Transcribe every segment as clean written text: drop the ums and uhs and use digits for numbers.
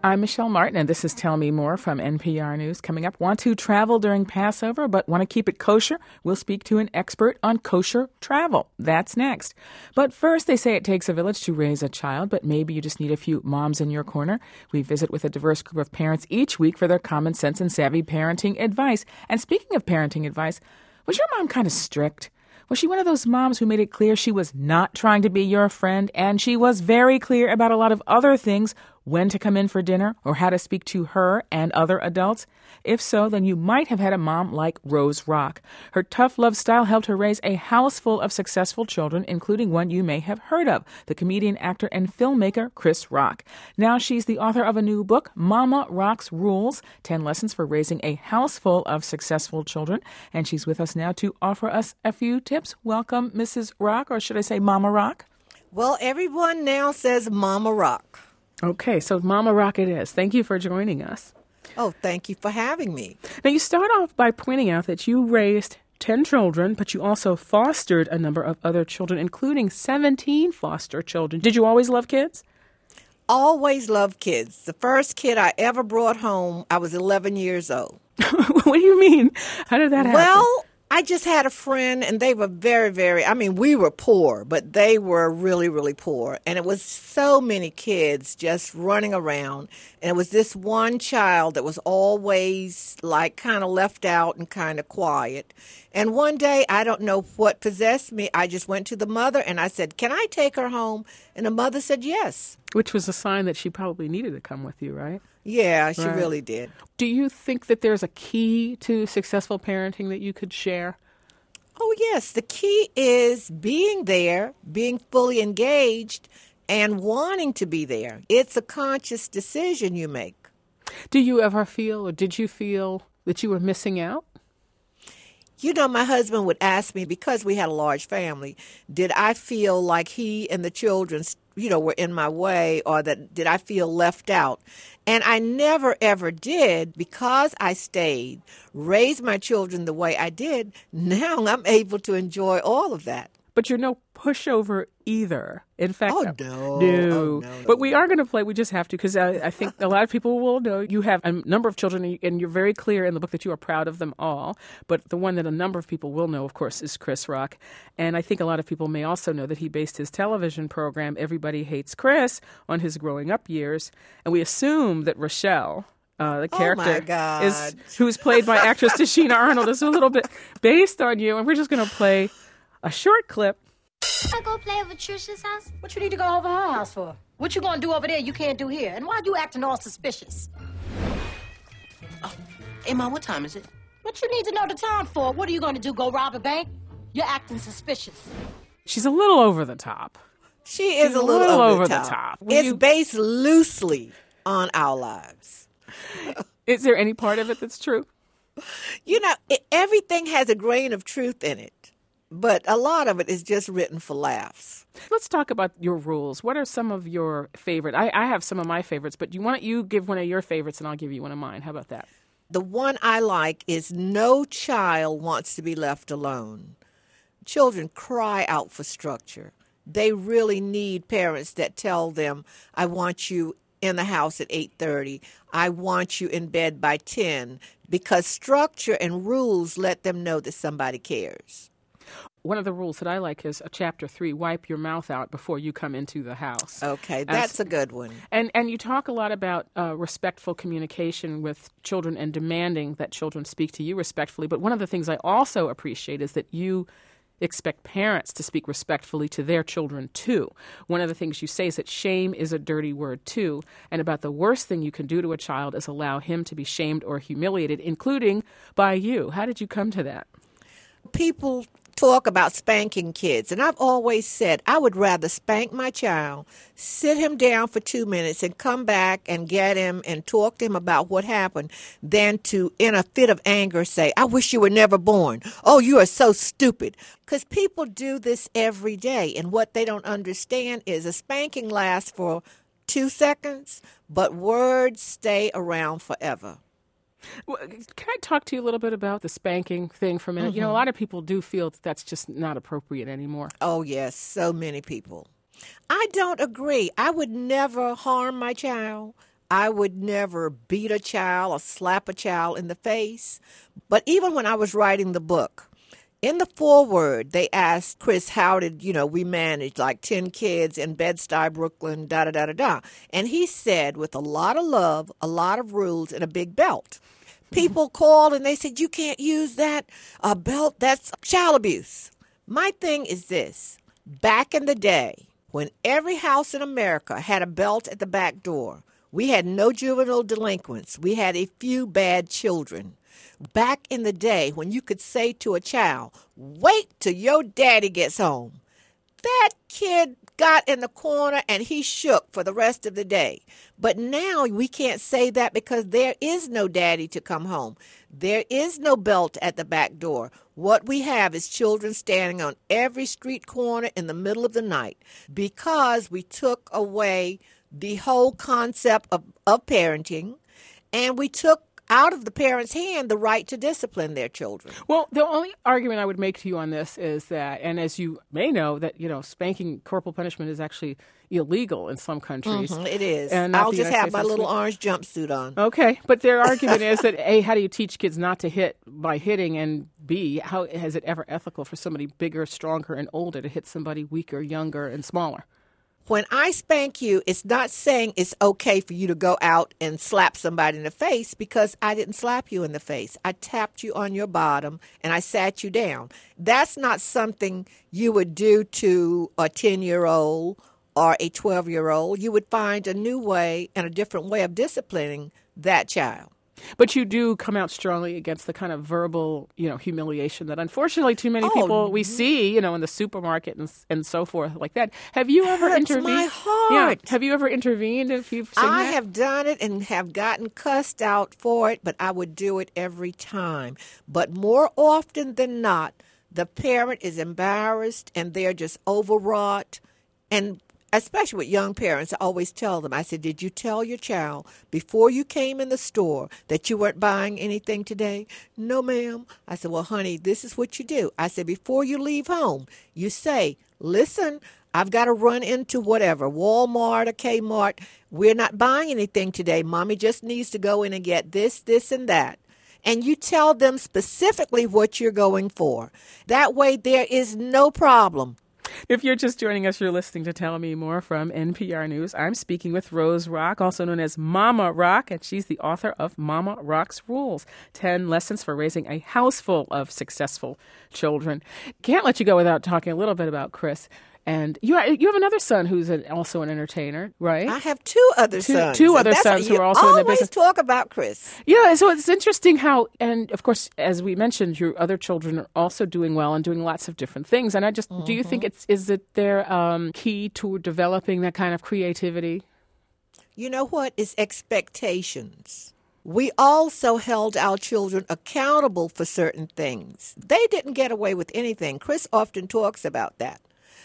I'm Michelle Martin, and this is Tell Me More from NPR News. Coming up, want to travel during Passover but want to keep it kosher? We'll speak to an expert on kosher travel. That's next. But first, they say it takes a village to raise a child, but maybe you just need a few moms in your corner. We visit with a diverse group of parents each week for their common sense and savvy parenting advice. And speaking of parenting advice, was your mom kind of strict? Was she one of those moms who made it clear she was not trying to be your friend, and she was very clear about a lot of other things, when to come in for dinner or how to speak to her and other adults? If so, then you might have had a mom like Rose Rock. Her tough love style helped her raise a house full of successful children, including one you may have heard of, the comedian, actor, and filmmaker Chris Rock. Now she's the author of a new book, Mama Rock's Rules, 10 Lessons for Raising a House Full of Successful Children. And she's with us now to offer us a few tips. Welcome, Mrs. Rock, or should I say Mama Rock? Well, everyone now says Mama Rock. Okay, so Mama Rock it is. Thank you for joining us. Oh, thank you for having me. Now, you start off by pointing out that you raised 10 children, but you also fostered a number of other children, including 17 foster children. Did you always love kids? Always loved kids. The first kid I ever brought home, I was 11 years old. What do you mean? How did that happen? Well, I just had a friend, and they were we were poor, but they were really, really poor. And it was so many kids just running around. And it was this one child that was always like kind of left out and kind of quiet. And one day, I don't know what possessed me. I just went to the mother and I said, "Can I take her home?" And the mother said yes. Which was a sign that she probably needed to come with you, right? Yeah, she really did. Do you think that there's a key to successful parenting that you could share? Oh, yes. The key is being there, being fully engaged, and wanting to be there. It's a conscious decision you make. Do you ever feel, or did you feel, that you were missing out? You know, my husband would ask me, because we had a large family, did I feel like he and the children, were in my way, or that did I feel left out? And I never, ever did, because I stayed, raised my children the way I did. Now I'm able to enjoy all of that. But you're no pushover either. In fact, no. But we are going to play. We just have to, because I think a lot of people will know you have a number of children, and you're very clear in the book that you are proud of them all. But the one that a number of people will know, of course, is Chris Rock. And I think a lot of people may also know that he based his television program, Everybody Hates Chris, on his growing up years. And we assume that Rochelle, the character, who's played by actress Tashina Arnold, is a little bit based on you. And we're just going to play a short clip. I go play over Trisha's house? What you need to go over her house for? What you gonna do over there you can't do here? And why you acting all suspicious? Oh, hey, Mom, what time is it? What you need to know the time for? What are you gonna do, go rob a bank? You're acting suspicious. She's a little over the top. She is a little over the top. It's based loosely on our lives. Is there any part of it that's true? Everything has a grain of truth in it. But a lot of it is just written for laughs. Let's talk about your rules. What are some of your favorite? I have some of my favorites, but you give one of your favorites and I'll give you one of mine. How about that? The one I like is no child wants to be left alone. Children cry out for structure. They really need parents that tell them, "I want you in the house at 8:30. I want you in bed by 10." Because structure and rules let them know that somebody cares. One of the rules that I like is chapter 3, wipe your mouth out before you come into the house. Okay, that's a good one. And you talk a lot about respectful communication with children and demanding that children speak to you respectfully. But one of the things I also appreciate is that you expect parents to speak respectfully to their children, too. One of the things you say is that shame is a dirty word, too. And about the worst thing you can do to a child is allow him to be shamed or humiliated, including by you. How did you come to that? People talk about spanking kids, and I've always said I would rather spank my child, sit him down for 2 minutes and come back and get him and talk to him about what happened than to, in a fit of anger, say, "I wish you were never born. Oh, you are so stupid." Because people do this every day, and what they don't understand is a spanking lasts for 2 seconds, but words stay around forever. Well, can I talk to you a little bit about the spanking thing for a minute? Mm-hmm. A lot of people do feel that that's just not appropriate anymore. Oh, yes, so many people. I don't agree. I would never harm my child. I would never beat a child or slap a child in the face. But even when I was writing the book, in the foreword, they asked Chris, how did, we manage like 10 kids in Bed-Stuy, Brooklyn, da-da-da-da-da. And he said, with a lot of love, a lot of rules, and a big belt. People called and they said, you can't use that belt. That's child abuse. My thing is this. Back in the day, when every house in America had a belt at the back door, we had no juvenile delinquents. We had a few bad children. Back in the day when you could say to a child, wait till your daddy gets home. That kid got in the corner and he shook for the rest of the day. But now we can't say that because there is no daddy to come home. There is no belt at the back door. What we have is children standing on every street corner in the middle of the night because we took away the whole concept of parenting, and we took out of the parents' hand the right to discipline their children. Well, the only argument I would make to you on this is that, and as you may know, that spanking, corporal punishment is actually illegal in some countries. It is. And I'll just have my little orange jumpsuit on. Okay, but their argument is that A, how do you teach kids not to hit by hitting, and B, how is it ever ethical for somebody bigger, stronger, and older to hit somebody weaker, younger, and smaller? When I spank you, it's not saying it's okay for you to go out and slap somebody in the face because I didn't slap you in the face. I tapped you on your bottom and I sat you down. That's not something you would do to a 10-year-old or a 12-year-old. You would find a new way and a different way of disciplining that child. But you do come out strongly against the kind of verbal, humiliation that unfortunately too many people we see, in the supermarket and so forth like that. Have you ever intervened? My heart. Yeah. Have you ever intervened if you've seen I that? have done it and have gotten cussed out for it, but I would do it every time. But more often than not, the parent is embarrassed and they're just overwrought. And especially with young parents, I always tell them, I said, did you tell your child before you came in the store that you weren't buying anything today? No, ma'am. I said, well, honey, this is what you do. I said, before you leave home, you say, listen, I've got to run into whatever, Walmart or Kmart. We're not buying anything today. Mommy just needs to go in and get this, this, and that. And you tell them specifically what you're going for. That way there is no problem. If you're just joining us, you're listening to Tell Me More from NPR News. I'm speaking with Rose Rock, also known as Mama Rock, and she's the author of Mama Rock's Rules, 10 Lessons for Raising a House Full of Successful Children. Can't let you go without talking a little bit about Chris. And you have another son who's also an entertainer, right? I have two other sons. Two other sons who are also in the business. You always talk about Chris. Yeah, so it's interesting how, and of course, as we mentioned, your other children are also doing well and doing lots of different things. And I just, do you think is it their key to developing that kind of creativity? You know what? It's expectations. We also held our children accountable for certain things. They didn't get away with anything. Chris often talks about that.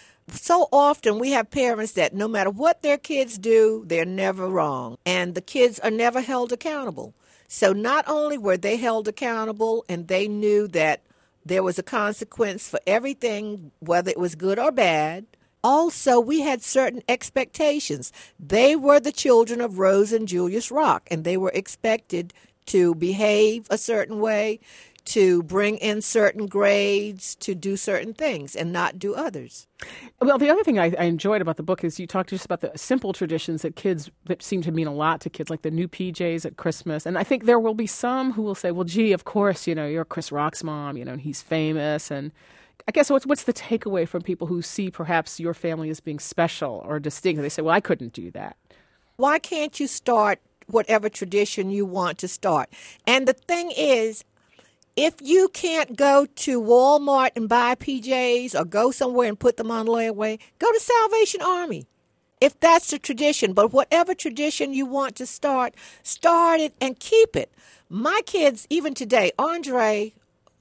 So often we have parents that no matter what their kids do, they're never wrong. And the kids are never held accountable. So not only were they held accountable and they knew that there was a consequence for everything, whether it was good or bad, also we had certain expectations. They were the children of Rose and Julius Rock, and they were expected to behave a certain way, to bring in certain grades, to do certain things and not do others. Well, the other thing I enjoyed about the book is you talked just about the simple traditions that seem to mean a lot to kids, like the new PJs at Christmas. And I think there will be some who will say, well, gee, of course, you're Chris Rock's mom, and he's famous. And I guess what's the takeaway from people who see perhaps your family as being special or distinct? They say, well, I couldn't do that. Why can't you start whatever tradition you want to start? And the thing is, if you can't go to Walmart and buy PJs or go somewhere and put them on layaway, go to Salvation Army. If that's the tradition, but whatever tradition you want to start it and keep it. My kids, even today, Andre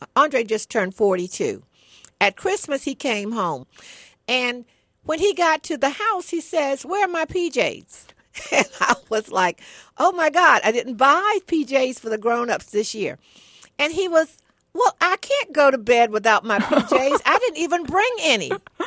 just turned 42. At Christmas, he came home. And when he got to the house, he says, where are my PJs? And I was like, oh, my God, I didn't buy PJs for the grown-ups this year. And he was, well, I can't go to bed without my PJs. I didn't even bring any.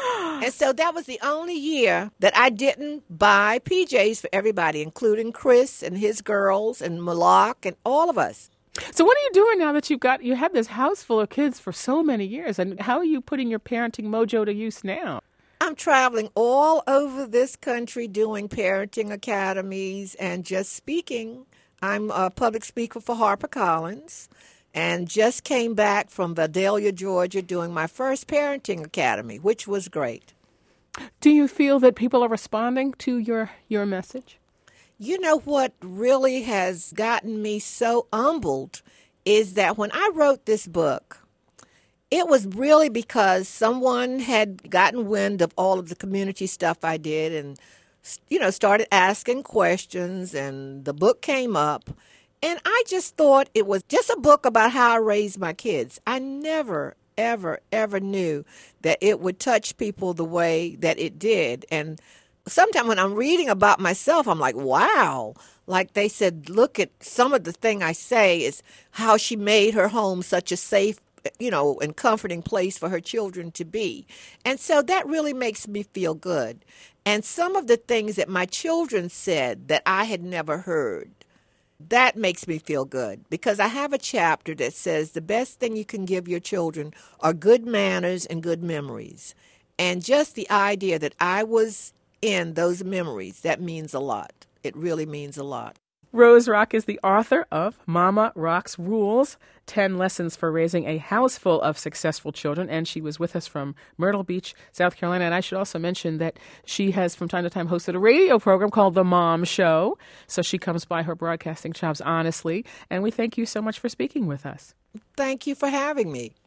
And so that was the only year that I didn't buy PJs for everybody, including Chris and his girls and Malak and all of us. So what are you doing now that you had this house full of kids for so many years? And how are you putting your parenting mojo to use now? I'm traveling all over this country doing parenting academies and just speaking. I'm a public speaker for HarperCollins and just came back from Vidalia, Georgia, doing my first parenting academy, which was great. Do you feel that people are responding to your message? You know what really has gotten me so humbled is that when I wrote this book, it was really because someone had gotten wind of all of the community stuff I did and, started asking questions, and the book came up. And I just thought it was just a book about how I raised my kids. I never, ever, ever knew that it would touch people the way that it did. And sometimes when I'm reading about myself, I'm like, wow. Like they said, look at some of the thing I say is how she made her home such a safe, and comforting place for her children to be. And so that really makes me feel good. And some of the things that my children said that I had never heard, that makes me feel good because I have a chapter that says the best thing you can give your children are good manners and good memories. And just the idea that I was in those memories, that means a lot. It really means a lot. Rose Rock is the author of Mama Rock's Rules, 10 Lessons for Raising a House Full of Successful Children. And she was with us from Myrtle Beach, South Carolina. And I should also mention that she has from time to time hosted a radio program called The Mom Show. So she comes by her broadcasting chops honestly. And we thank you so much for speaking with us. Thank you for having me.